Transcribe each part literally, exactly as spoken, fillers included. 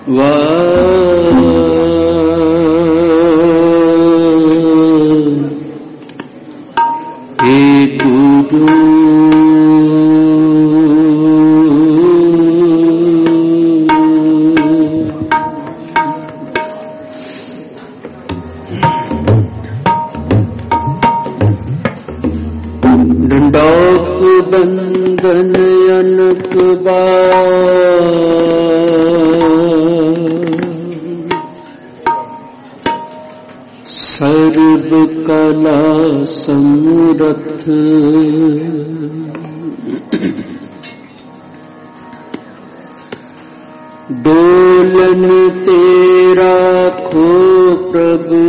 बंधन अनक सर्व कला समरथ डोलन तेरा खो प्रभु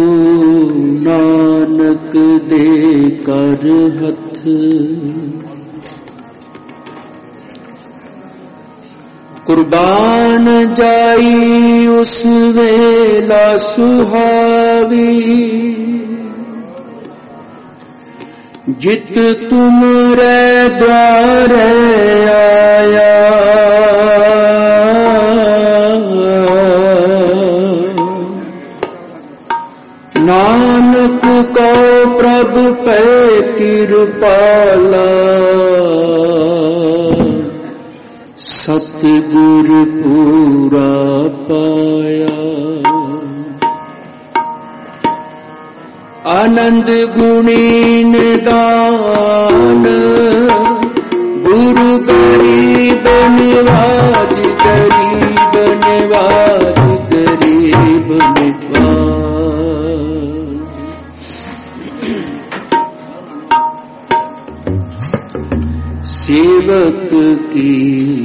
नानक दे कर हथ कुर्बान जाई उस वेला सुहावी जित तुमरे द्वार आया नानक को प्रभु पे कृपाला सतगुर पूरा पाया आनंद गुणी निदान गुरु गरीब निवाज गरीब निवाज गरीब निवाज सेवक की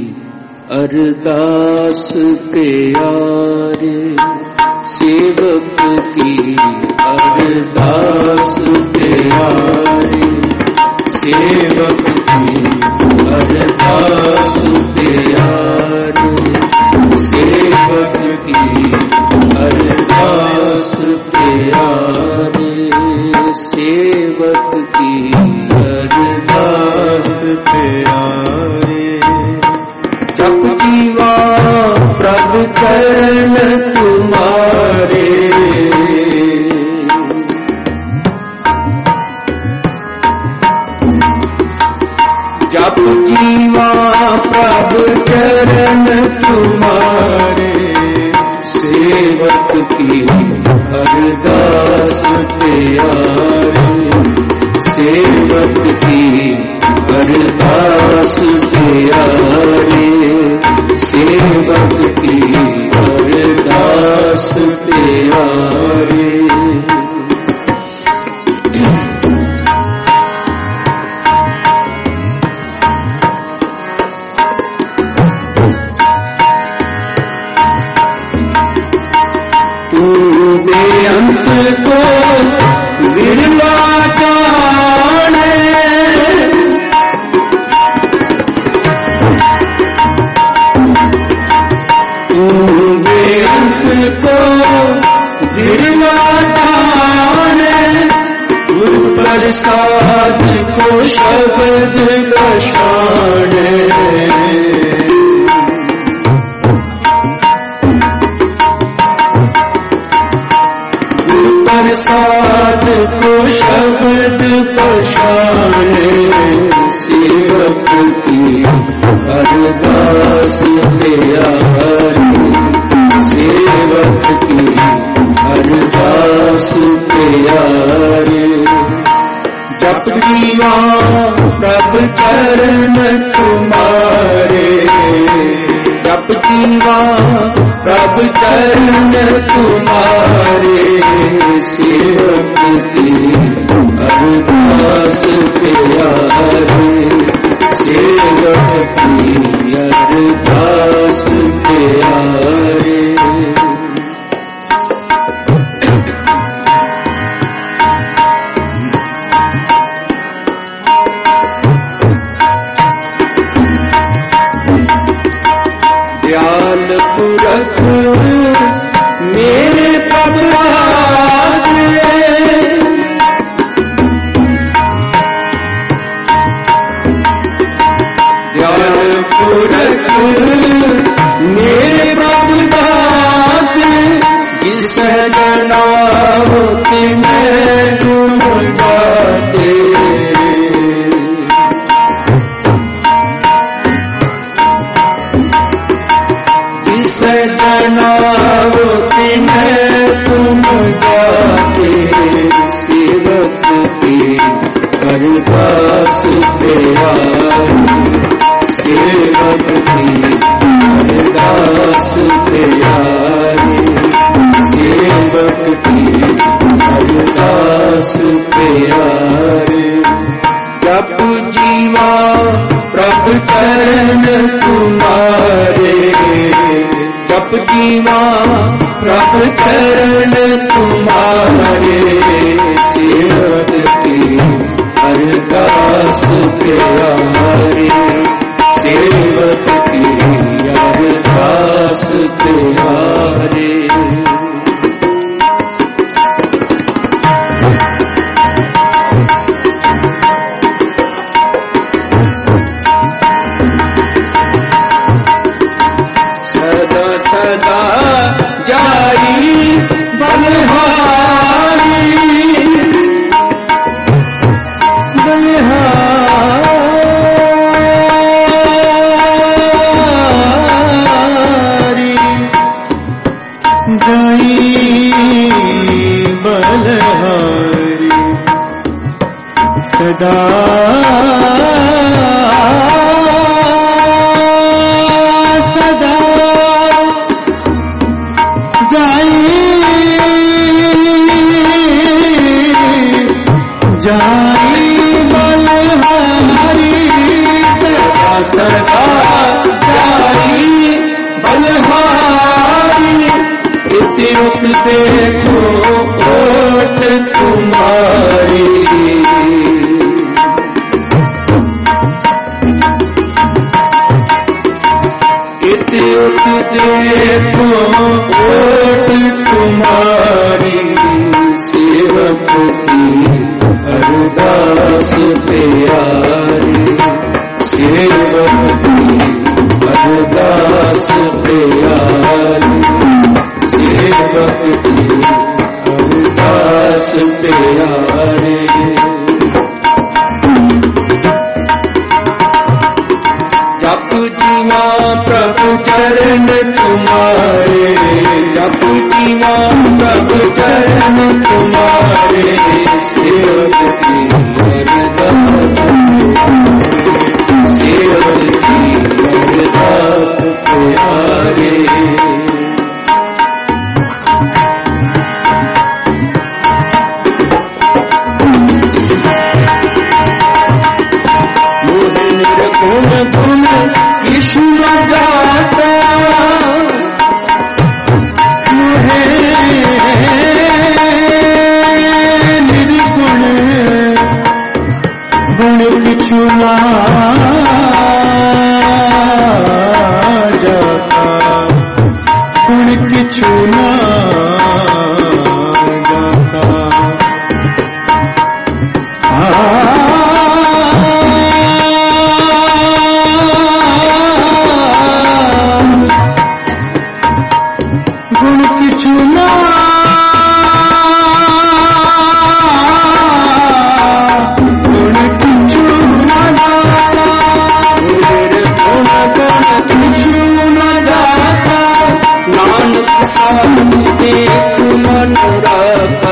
अरदास प्यारे सेवक की अरदास प्यारे सेवक की अरदास प्यारे सेवक की अरदास प्यारे सेवक की अरदास प्यारे जप जीवा प्रभु चरण तुम्हारे जप जीवा प्रभु चरण तुम्हारे सेवक की अरदास प्यारे सेवक की अरदास प्यारे सेवक की अरदास प्यारे तू बेअंत को विरला जाने को विरला जाने गुरु प्रसाद को शब्द बशाने गुरु प्रसाद को शब्द बशाने सेवक की अरदास प्यारे सेवक की अरदास प्यारे जप जीवा प्रभु चरण तुम्हारे जप जीवा प्रभु चरण तुम्हारे सेवक की अरदास प्यारे सेवक की अरदास प्यारे दयाल पुरख मेरे प्रभु दयाल पुरख मेरे प्रभु जनाव तिन्हें तुम जाके सेवक की अरदास पे आए, सेवक की अरदास पे आए, सेवक की अरदास पे आए। जप जीवा प्रभु चरण तुम्हारे, जप जीवा प्रभु चरण तुम्हारे, सेवक की अरदास पे आए, सेवक की अरदास पे आए। सदा जाई बलिहारी, बलिहारी जाई बलिहारी, सदा सदा जाई बलिहारी, इति उत देखो ओट तुम्हारी, इति उत देखो ओट तुम्हारी, सेवक की अरदास पे आए, सेवक की अरदास पे आए, सेवक की अरदास पे आए। जप जीवा प्रभु चरण तुम्हारे, जप जीवा प्रभु चरण तुम्हारे, सेवक की अरदास पे आए, सेवक की अरदास पे आए। मोहे निर्गुण गुण कृष्ण जाता, मोहे निर्गुण गुण किछु ना जाता, गुण किछु ना जाता। गुण किछु ना देख मन राता,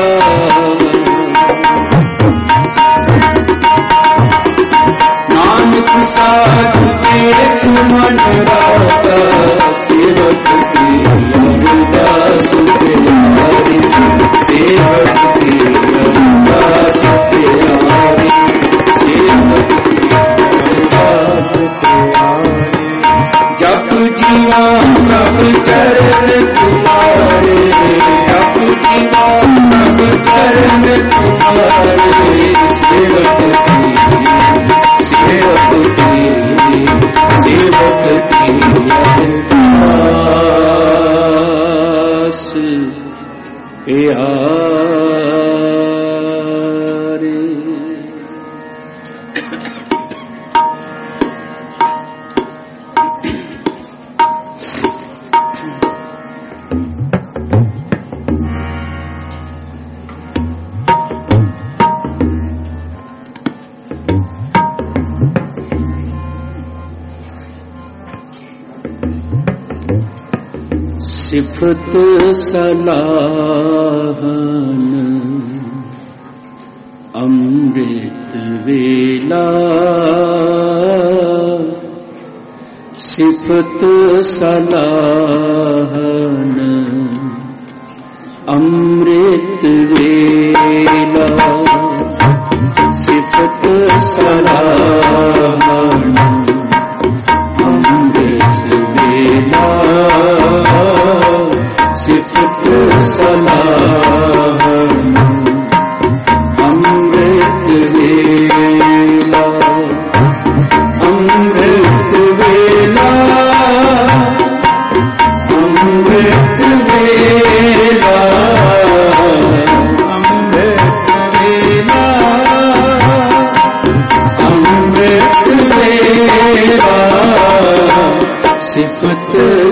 नानक साधु देख मन राता, सेवक की अरदास पे आए, सेवक की अरदास पे आए, सेवक की अरदास पे आए। जप जीवा प्रभु चरण तुम्हारे, जप जीवा प्रभु चरण तुम्हारे, सेवक की सेवक की सेवक की अरदास पे आए। सिफत सलाहन अमृत वेला सिफत सलाहन अमृत वेला सिफत सलाहन अमृत वेला सिफत सलाहन अमृत वेला अमृत वेला अमृत वेला अमृत वेला अमृत वेला सिफत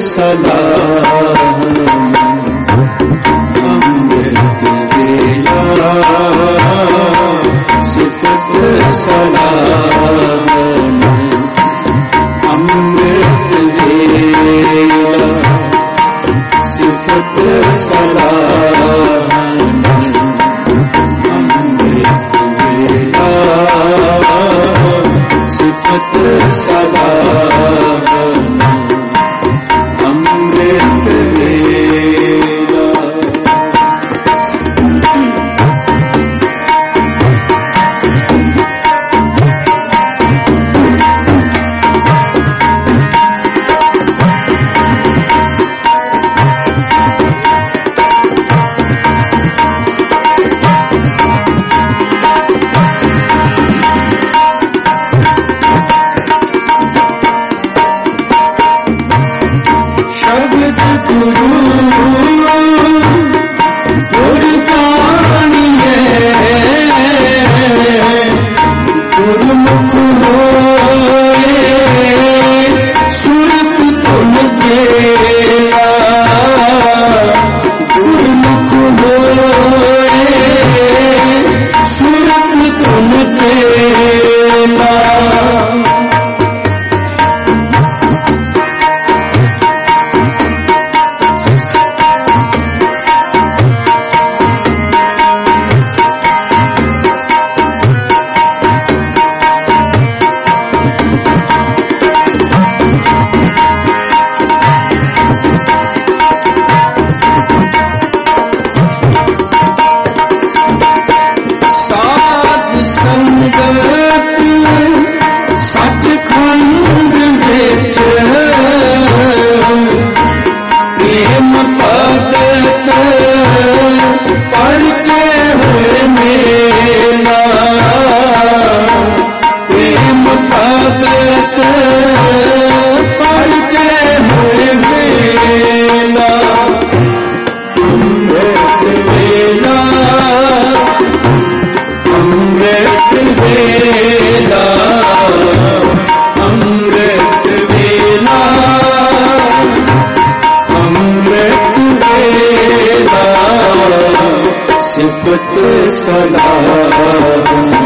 सलाहन अमृत वेला सिफत सलाहन अमृत वेला सिफत सलाहन अमृत वेला सिफत सलाहन अमृत वेला। सिफत सलाहन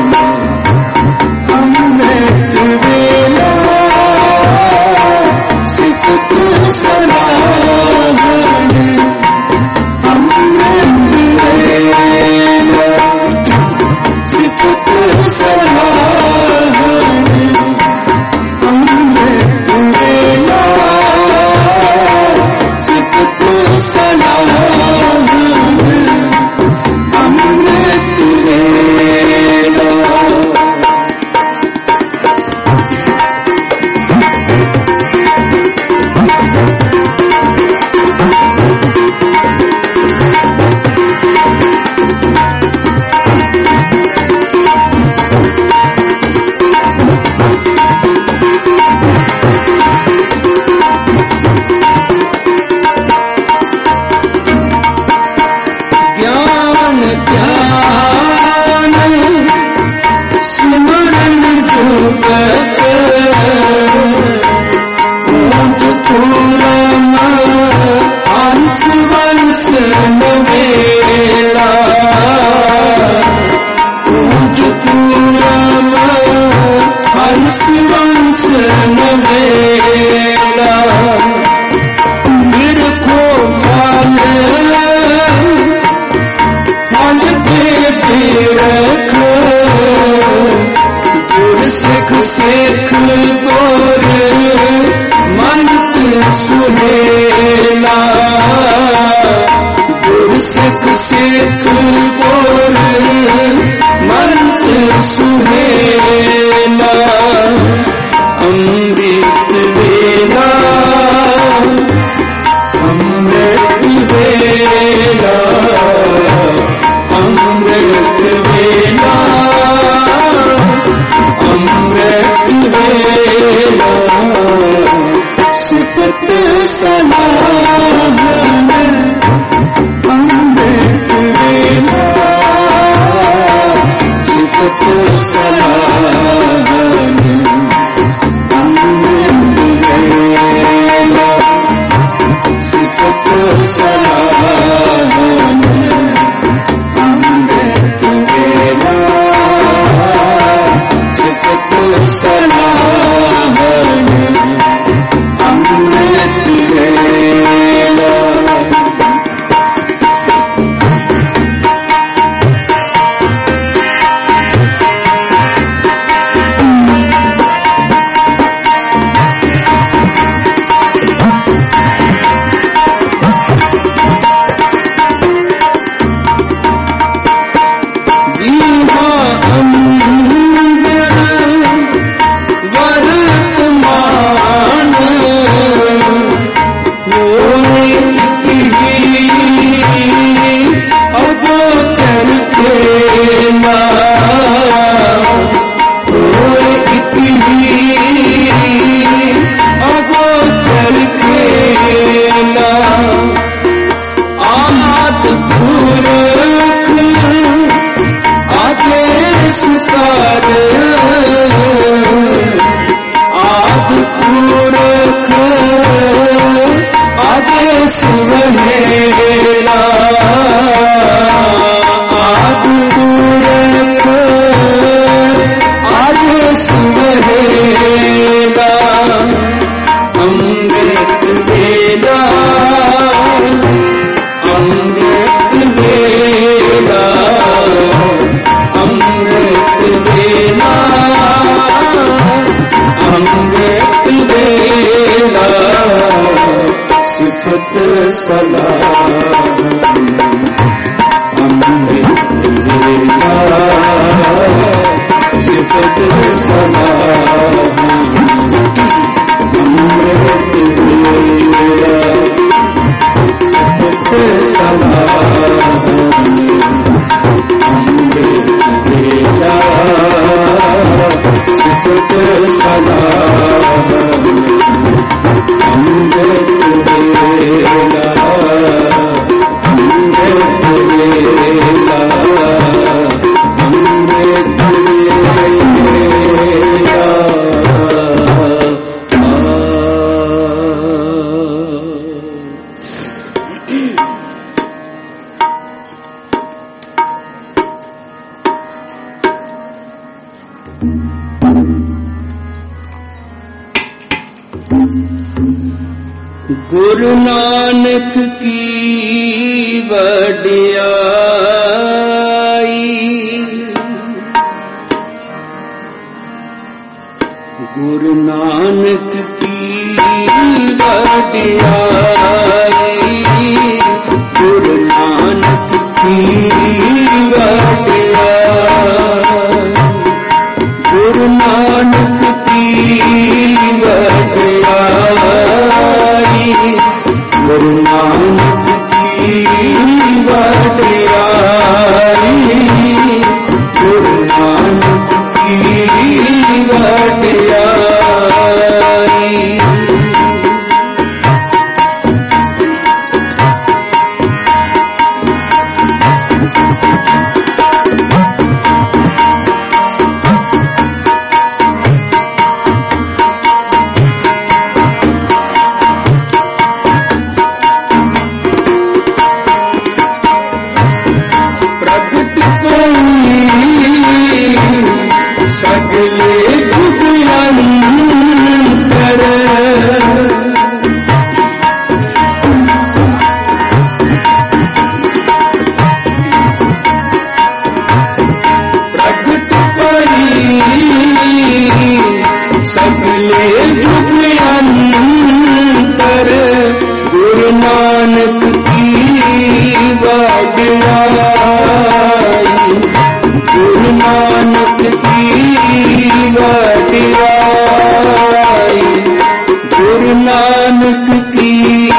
अमृत वेला सिफत सलाहन अमृत वेला सिफत सलाहन अमृत वेला सिफत सलाहन अमृत वेला सुहेला गुरसिख सिख बोल मंत्र सुहेला अमृत वेला अमृत वेला अमृत वेला अमृत वेला सिफत सलाम अमृत वेला सिफत सलाम अमृत वेला सिफत सलाम अमृत वेला सिफत सलाम अमृत वेला। सिफत सलाम अमृत वेला सिफत सलाम अमृत वेला सिफत सलाम अमृत वेला सिफत सलाम अमृत वेला अमृत वेला अमृत वेला। गुरु नानक की वडियाई गुरु नानक की वडियाई गुरु नानक की वडियाई गुरु नानक की वडियाई गुरु नानक की वडियाई गुरु नानक की वडियाई।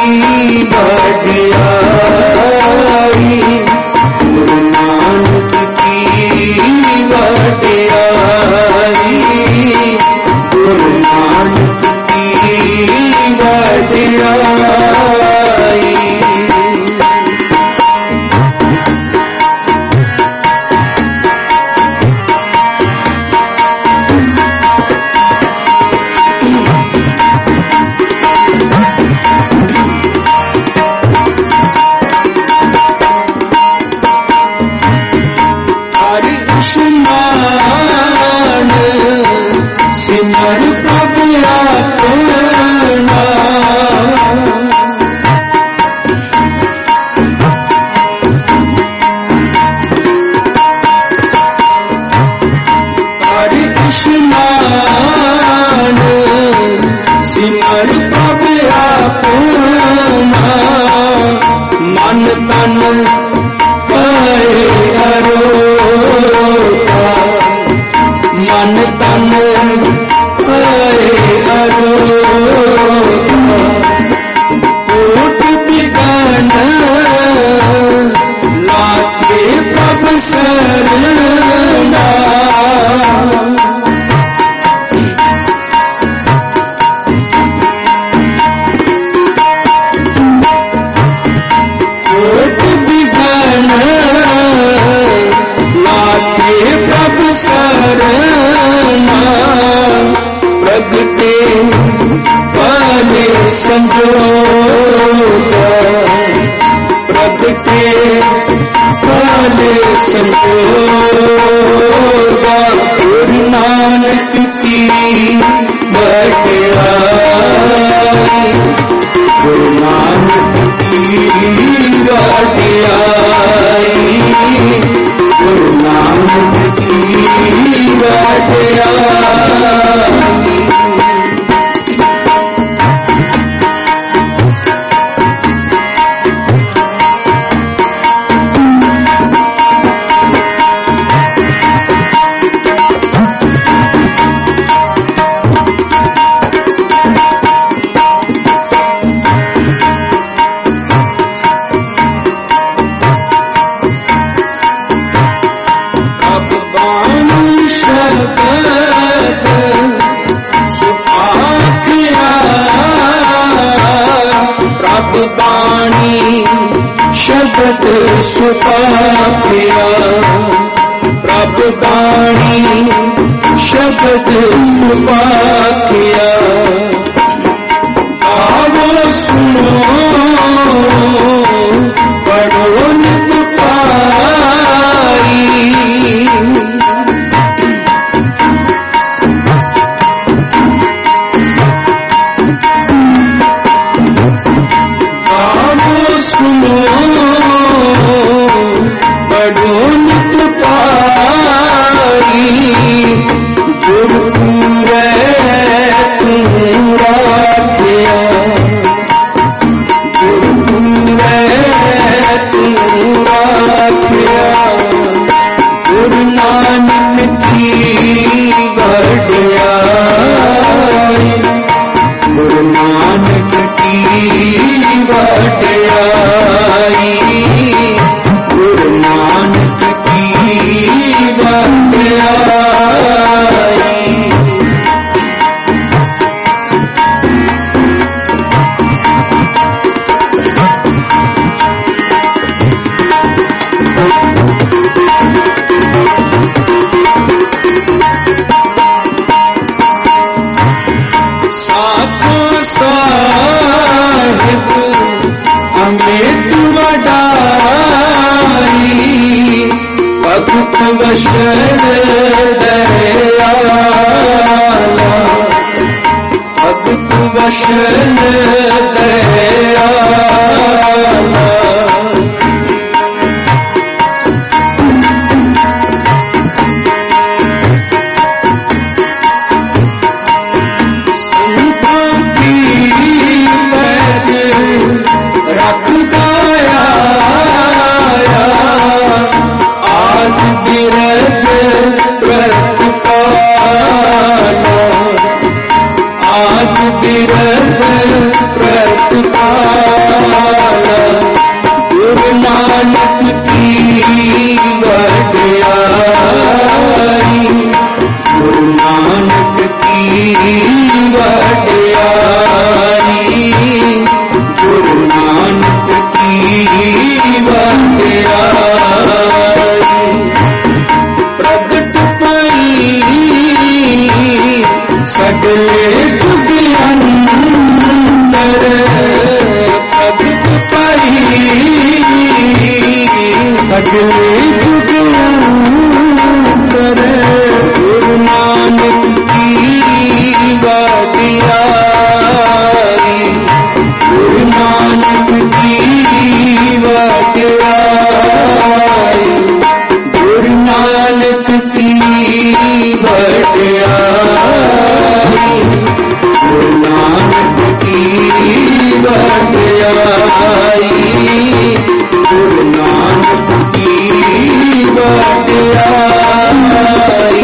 वडियाई, गुरु नानक की वडियाई, गुरु नानक की वडियाई। सिमर प्रभु अपना, हरे कृष्ण सिमर प्रभु अपना, मन तन मन तन कोट बिगन लाखे प्रभ शरणा, कोट बिगन लाखे प्रभ शरणा, प्रगटे पाले संजोगा, प्रगटे पाले संजोगा, गुरु नानक की वडियाई, गुरु नानक की वडियाई, गुरु नानक की वडियाई। बाणी शब्द सुपाख्या, प्रभु बाणी शब्द सुपाख्या, आवो सुनो पढ़ो नित पाई, पढ़ो नित पाई, गुरु पूरे तुम राखिया, गुरु पूरे तुम राखिया, गुरु नानक की वडियाई, गुरु नानक की वडियाई, गुरु नानक की वडियाई। साधु साहिब हमें तू वडाई, भक्त वशन दयाला, भक्त वशन दयाला, रख गया आज बिरद वडियाई, गुरु नानक की वडियाई, गुरु नानक की वडियाई।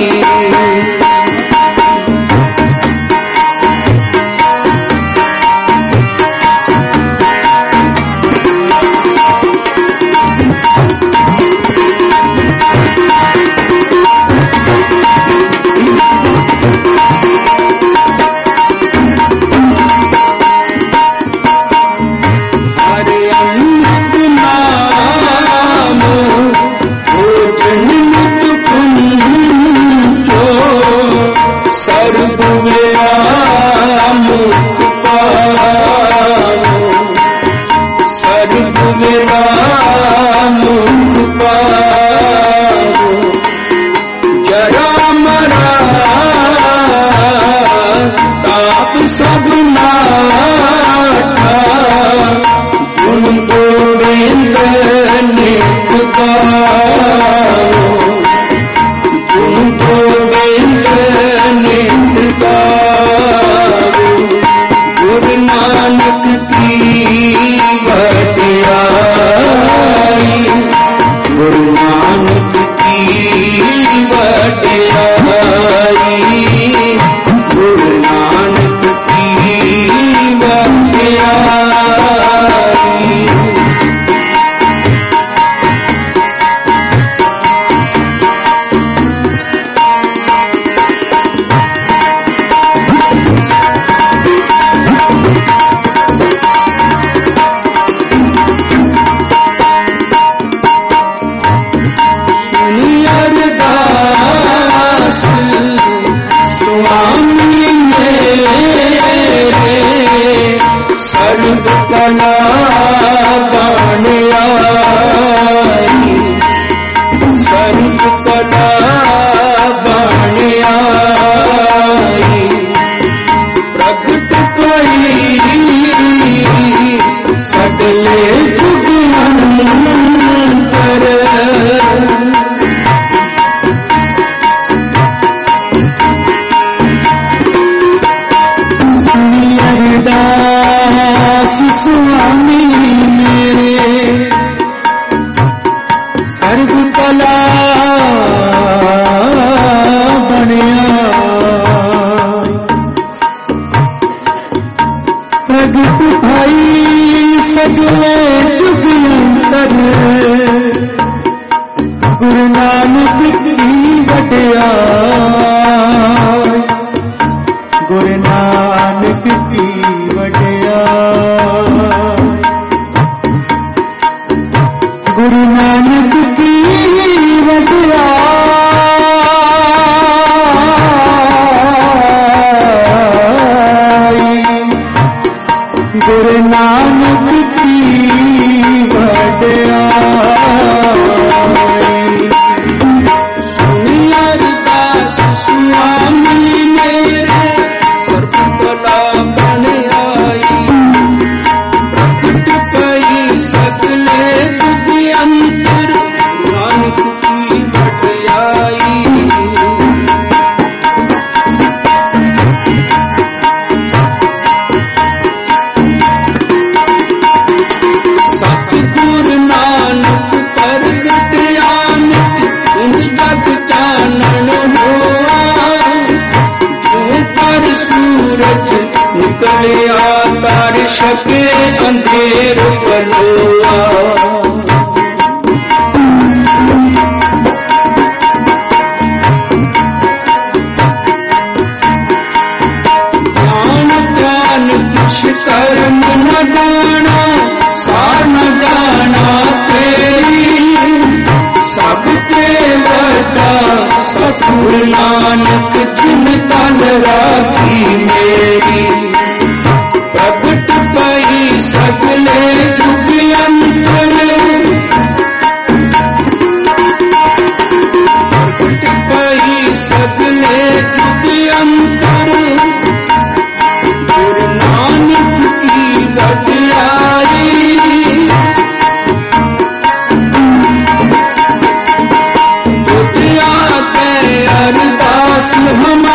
हमारे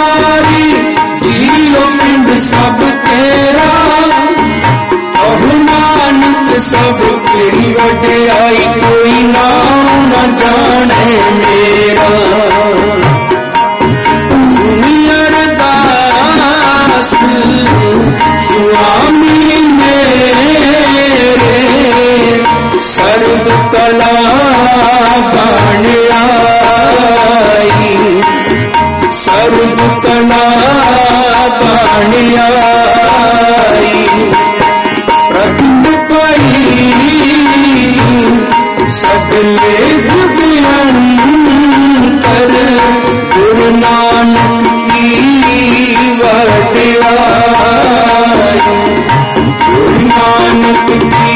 वड्याई कोई नाम न जाने मेरा। सुनी अरदास स्वामी मेरे, सर्व कला बन आई, सर्व कला बन आई। प्रगट पई सगले भुवंतर, गुरु नानक की वड्याई, गुरु नानक की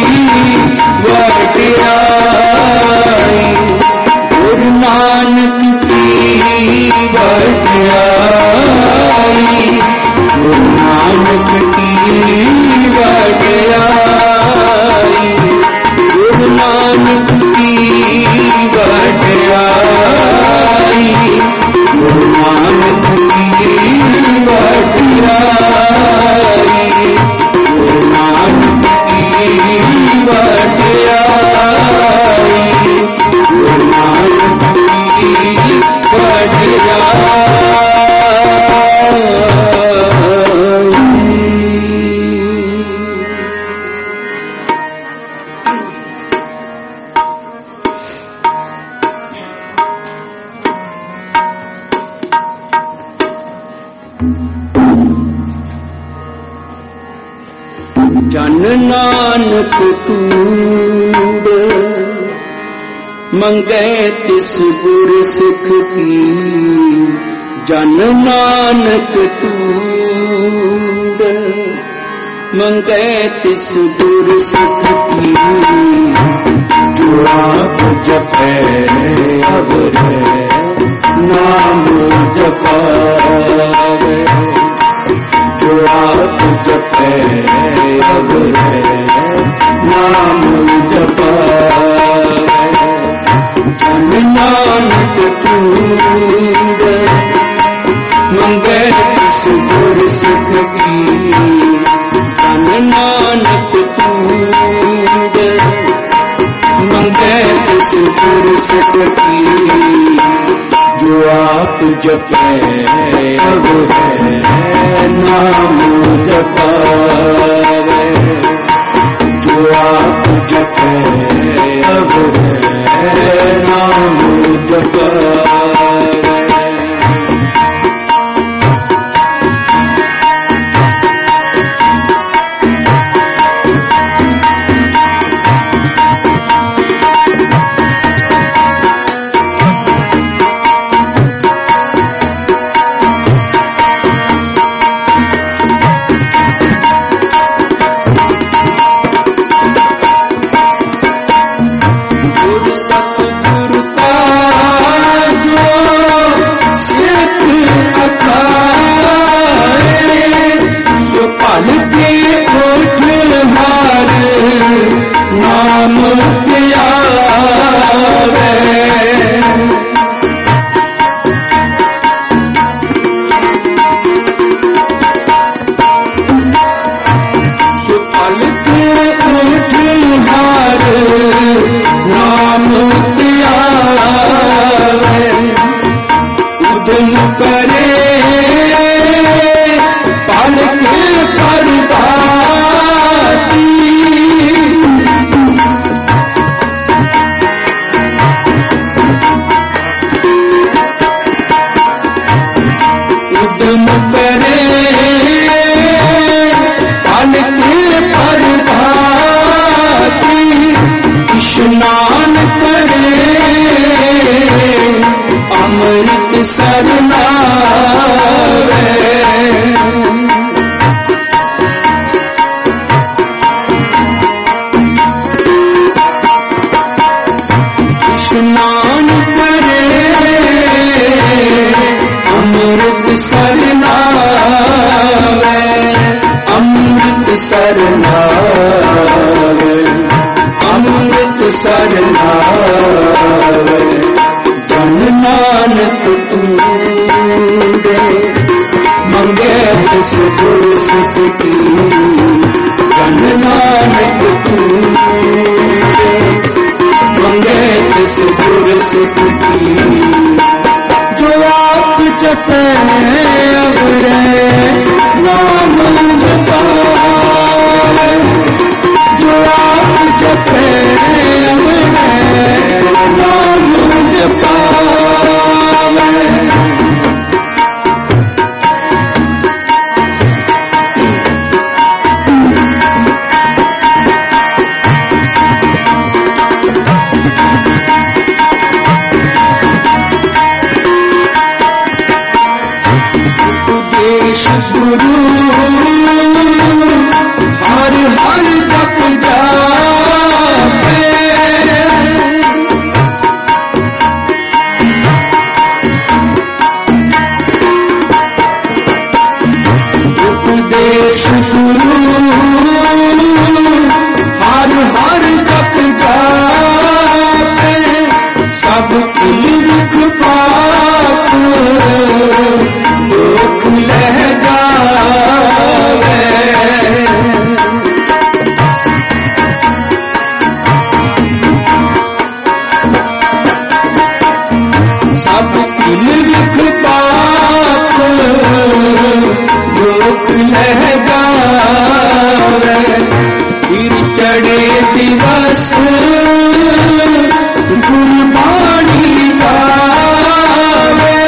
वड्याई, गुरु नानक की वड्याई, गुरु नानक की वड्याई, गुरु नानक की वड्याई, गुरु नानक की वड्याई, गुरु नानक की वड्याई, गुरु नानक की वड्याई। जन नानक तूड़ मंगे तिस गुर सुख की, जन नानक तूड़ मंगे तिस गुर सुख की। जो आप जपे अब है नाम जपावे, जो आप जपे अब है नाम जपावे। जन नानक तूड़ मंगे तिस गुर सुख की, जन नानक तूड़ मंगे तिस गुर सुख की। जो आप जपे अब है नाम जपावे, जो आप जपे अब है नाम जपावे। स्नान करे अमृत सरनावे, स्नान करे अमृत सरनावे, अमृत सरनावे, अमृत सरनावे। जन नानक तूड़े मंगे तिस गुर सुख की, जन नानक तूड़े जपे अवरे नाम जपावे, जो आप जपे अवरे नाम जपावे। गुरु हर हर जप जापे, उपदेश गुरु हर हर जप जापे, सब लिख पाप दुख लह जावे। सब लिख पाप दुख लह जावे, फिर चढ़े दिवस गुरबाणी गावे।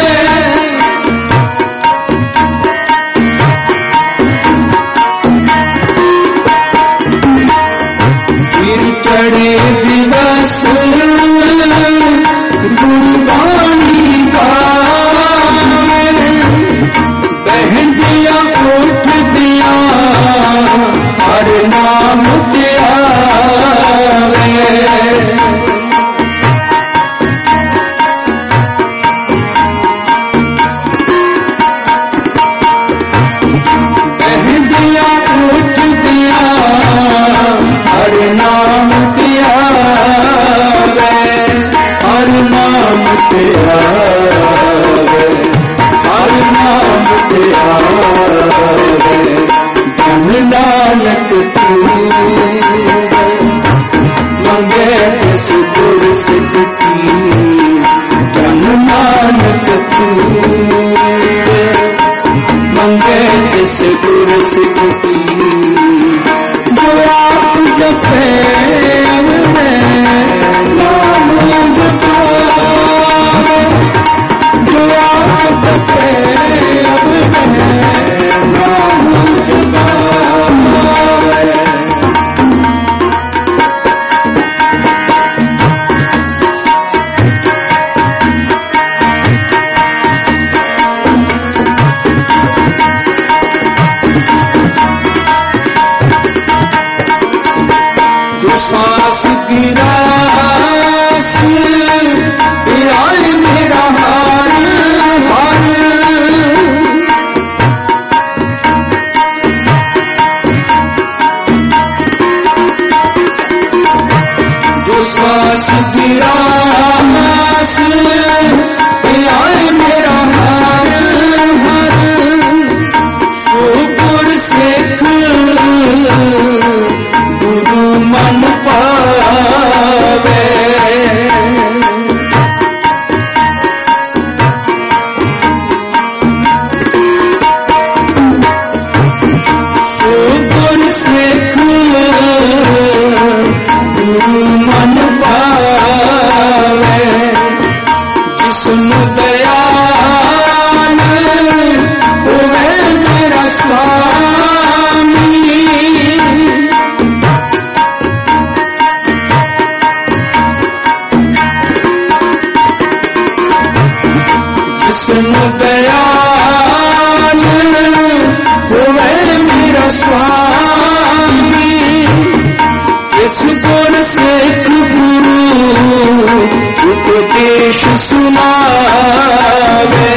फिर चढ़े दिवस गुरबाणी गावे, बहन दिया उठ दिया हर नाम ध्यावे। बहन दिया उठ दिया हर नाम ध्यावे, हर नाम ध्यावे, हर नाम ध्यावे। धन नानक तूरे मंगे तिस गुर सिद्धि, धन नानक तूरे मंगे तिस गुर सिद्धि। जो आप जपे अवरे नाम जपावे, जो आप जपे अवरे नाम जपावे। जो सांस की रास पिराए मेरा हार हार, जो सांस की रास पिराए मेरा हार हार, सुपुर सिख गुरु मन पावे। सुपुर सिख गुरु मन पावे, जिस्म दयाल होवे मेरा स्वामी। जिस्म दयाल होवे मेरा स्वामी, इस गुर सिख गुरु उपदेश सुनावे।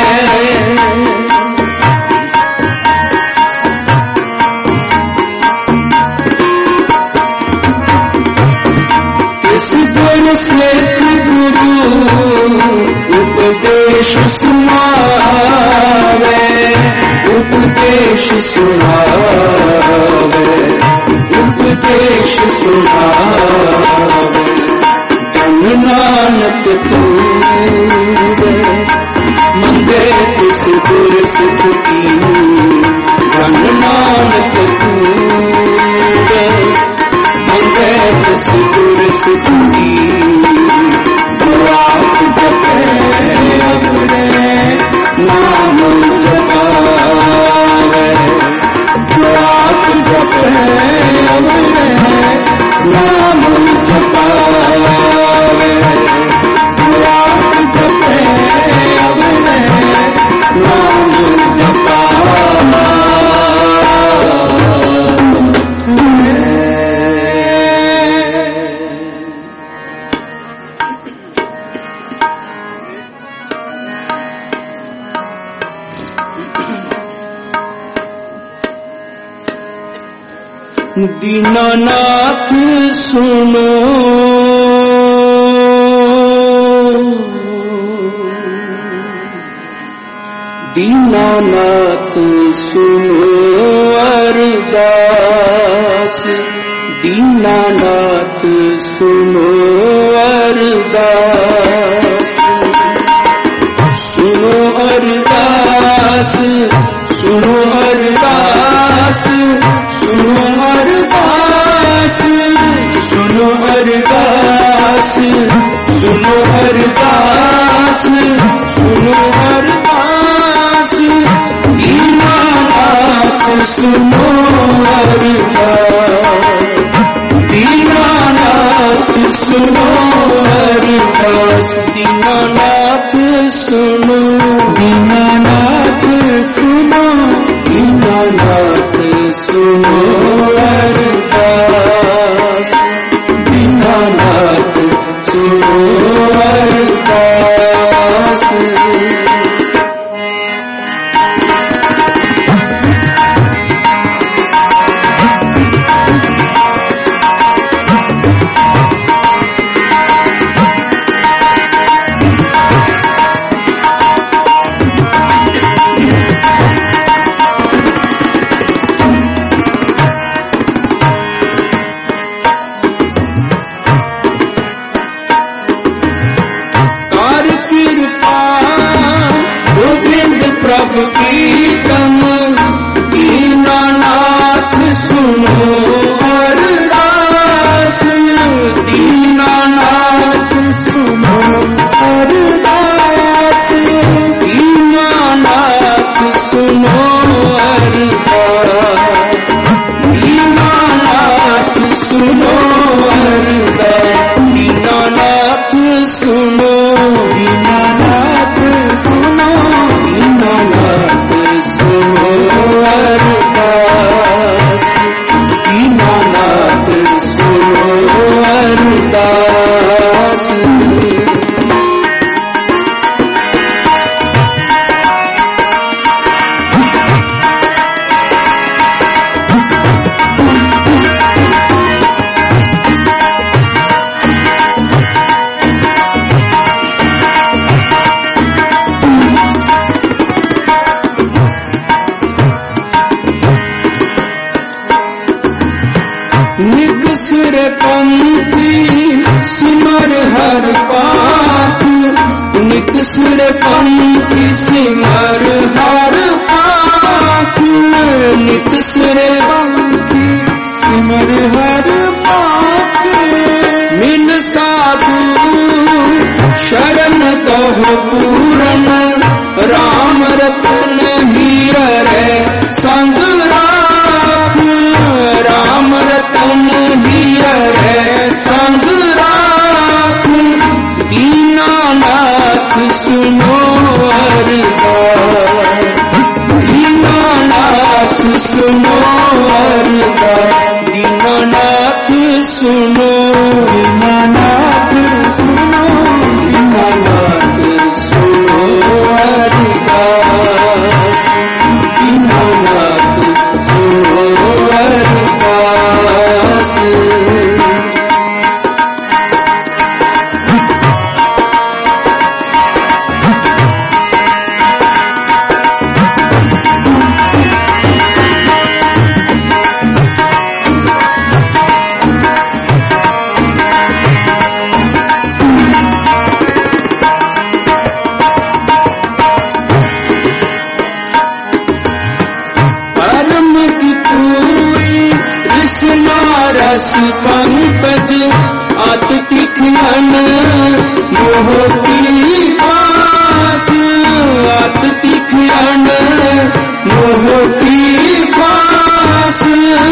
इस गुर सिख गुरु उपदेश सुनावे, उपदेश सुनावे, उपदेश सुनावे। धन नानक तूरे मंगे सिर सिद्धि आप जपे अपने नाम जपावे आप जपे अपने नाम जपावे आप जपे अपने नाम जपावे दीनानाथ सुनो दीनानाथ सुनो अरदास दीनानाथ सुनो अरदास सुनो अरदास सुनो अरदास सुनो अरदास सुनो अरदास सुनो अरदास सुनो अरदास दीनानाथ सुनो अरदास दीनानाथ सुनो अरदास दीनानाथ सुनो दीनानाथ सुनो दीनानाथ सुनो अरदास दीनानाथ सुनो अरदास कीर्तन दीनानाथ सुनो अरदास दीनानाथ सुनो अरदास दीनानाथ सुनो अरदास दीनानाथ सुनो अरदास दीनानाथ सुनो दीनानाथ सुनो दीनानाथ सुनो अरदास दीनानाथ सुनो अरदास निकसुर पंथी सिमर हर पाठ निकसुर पंथी सिमर हर पाठ निकसुर पंथी सिमर हर पाठ मिल साधु शरण कहो पूरन राम रतन हीर संग राख राम रतन हीर संग राख दीनानाथ सुनो अरदास दीनानाथ सुनो अरदास दीनानाथ सुनो दीनानाथ सुनो दीनानाथ सुनो अरदास दीनानाथ सुनो अरदास मोह की फांस आत तीखियान मोह की फांस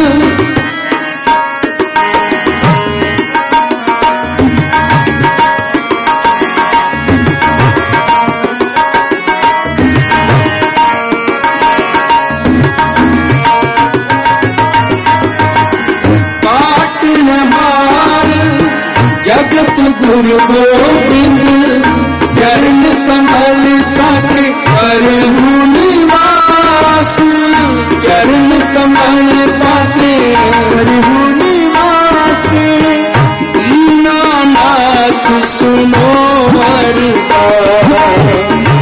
जगत गुरु गोविंद चरण कमल तक करहु निवास चरण कमल तक करहु निवास दीनानाथ सुनो अरदास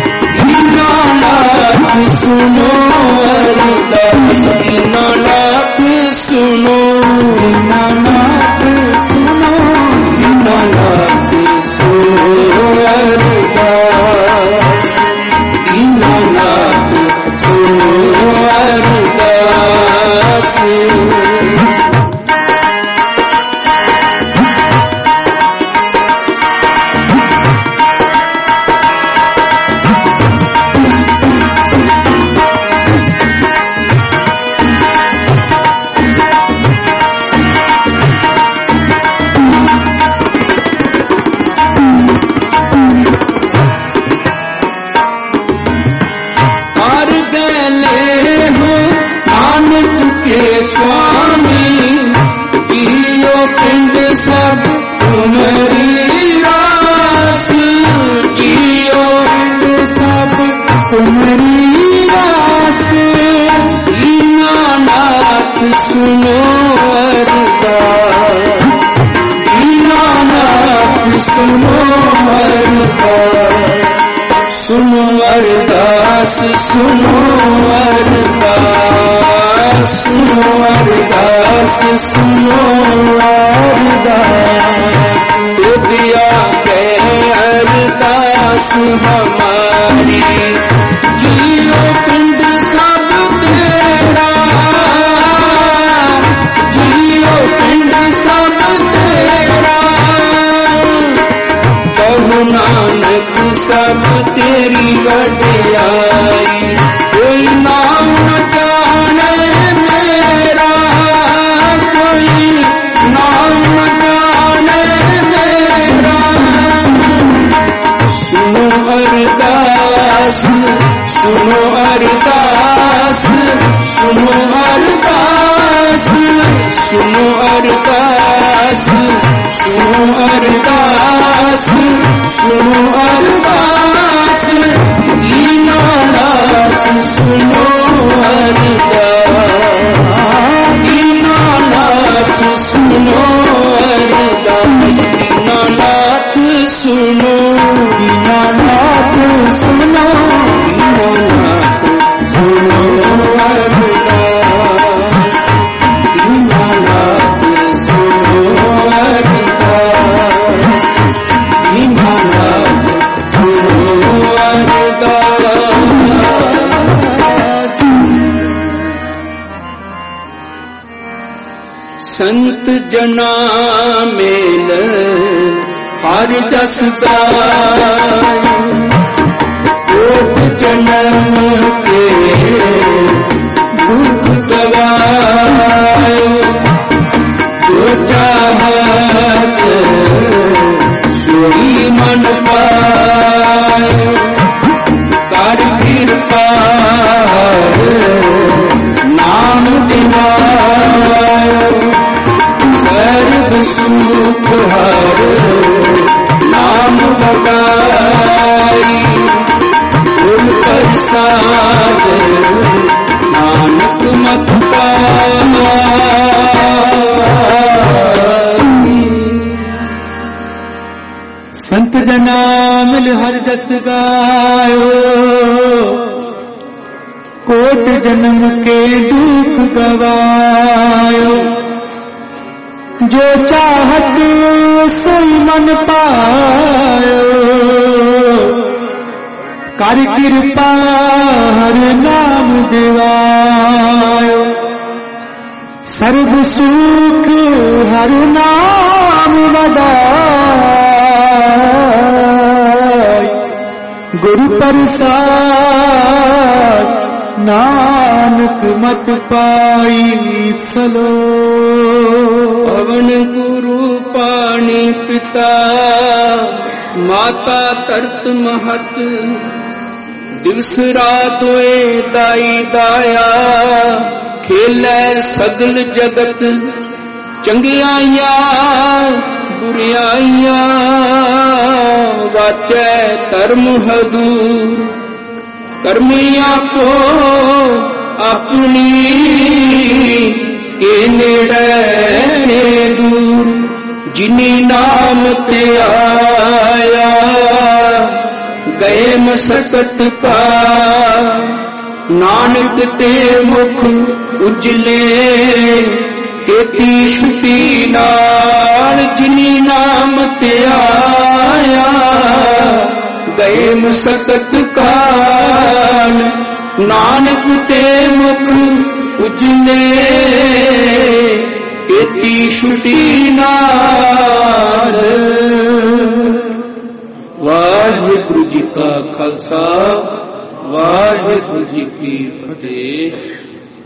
दीनानाथ सुनो अरदास दीनानाथ सुनो दीनानाथ सुनो दीनानाथ सुनो अरदास दीनानाथ सुनो अरदास सुनो अरदास दीनानाथ सुनो अरदास सुनो अरदास सुनो अरदास सुनो अरदास सुनो अरदास दिया के अरदास हमारी जियो पिंड सब तेरा जियो पिंड सब तेरा कहु नानक सब तेरी वडियाई कोई नाम न जाने मेरा कोई नाम न जाने मेरा सुनो अरदास सुनो अरदास सुनो अरदास सुनो अरदास सुनो अरदास सुनो अरदास दीनानाथ सुनो अरदास दीनानाथ सुनो अरदास दीनानाथ सुनो दीनानाथ सुनो दीनानाथ सुनो अरदास दीनानाथ सुनो अरदास दीनानाथ सुनो अरदास। संत जना मेल हर जस गाय कोट जन्म के दुख गवाए जो चाहत सोई मन पाए कर कृपा नाम दिवाए सर्व सुख हर नाम बगाई गुण प्रसाद नानक मत पाई। संत जना मिल हर जस गायो कोट जन्म के दुख गवायो जो चाहत सोई मन पायो कर कृपा हर नाम दिवायो सर्व सुख हर नाम बदाई। गुरु प्रसाद नानक मत पाई सलो। पवन गुरु पानी पिता माता तरत महत, दिवस रात होए दाई दाया, खेलै सगल जगत। चंगियाइया बुरियाइया वाचै धर्म हदूर, कर्मी आपो अपनी के नेड़े दूर। जिनी नाम ते आया गए मसकत का, नानक ते मुख उजले केती छुटी नाल। जिनी नाम ते आया गए मसकत काल, नानक ते मुख उजले केती छुटी नाल। वाहिगुरु जी का खालसा, वाहिगुरु जी की फतेह।